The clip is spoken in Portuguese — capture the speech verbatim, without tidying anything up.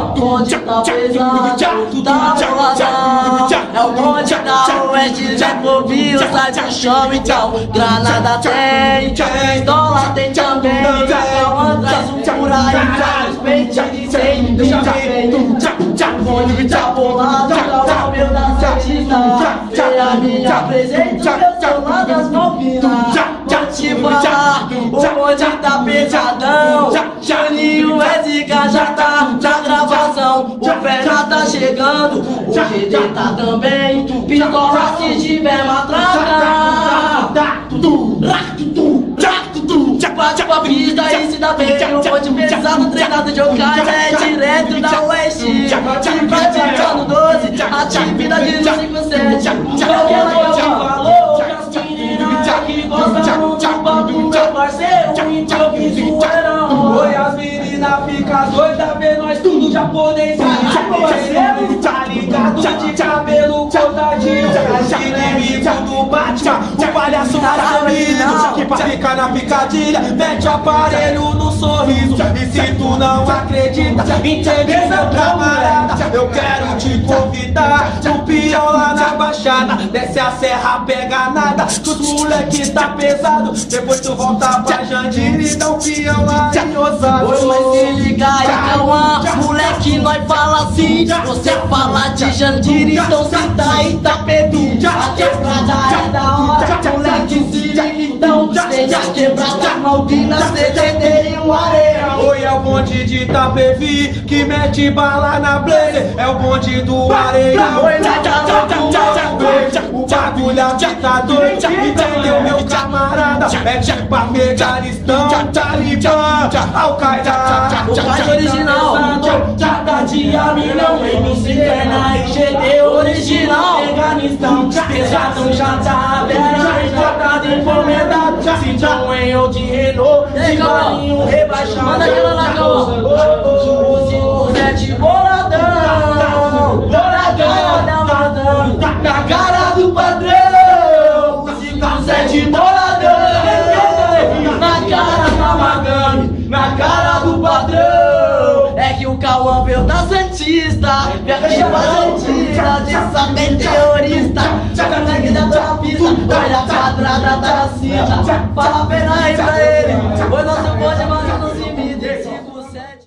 o bonde tá pesado, tá boladão. É o bonde da Oeste, já moviu, sai do chão então. Granada tem, pistola tem também. Calma, traz um por aí, traz peito de cem, deixa ver. O bonde tá bolado, calma, meu da Santista. E a minha presença, eu sou lá das Malvinas. Vou te falar, o bonde tá pesadão. Janinho é zica, já tá na gravação. O Ferna tá chegando, o G D tá também. Pistola se tiver matraca. Bate com a pista e se dá bem. O bonde pesado, treinado de Okada, é direto da Oeste. Praticando doze, atividade no cinco sete. Qualquer coisa falou, que as meninas aqui gostam do papo, meu parceiro, improviso verão. Oi, as meninas ficam doidas, vê nós tudo japonês. Parceiro, tá ligado de cabelo cortadinho. Inimigo do Batman, o palhaço assassino. Que pra ficar na picadilha, mete o aparelho no sorriso. E se tu não acredita, entende meu camarada, eu quero te convidar no peão lá na Baixada. Desce a serra, pega nada, os moleque tá pesado. Depois tu volta pra Jandira e dá um peão lá em Osasco. Oi, mas se liga aí, Cauã, moleque, nós fala assim. Você fala de Jandira, então se tá aí, tá perdido. A quebrada é da hora, moleque, se liga então. Seja quebrada, Malvina, seja em um areia. Oi, é o bonde de Itapevi que mete bala na blazer. É o bonde do Areião. Oi, na casa o bagulho aqui tá doido, entendeu, meu camarada? É tipo Afeganistão, Talibã, Al-Qaeda. O pai original, cada dia milhão, M C Ferna e G D original. Afeganistão, pesadão já tá aberto, já tá de encomendado. Cinturão em ou de Renault, de balinho rebaixado. Manda aquela lá, o cinco sete boladão, boladão, boladão, na cara do padrão. O cinco sete boladão, na cara da madame, na cara do padrão. É que o Cauã veio da Santista, viajei pra Santista, de saber terrorista. Joga sangue dentro da pista, olha a quadrada da cinta. Fala a pena aí pra ele, foi nosso bonde, mano.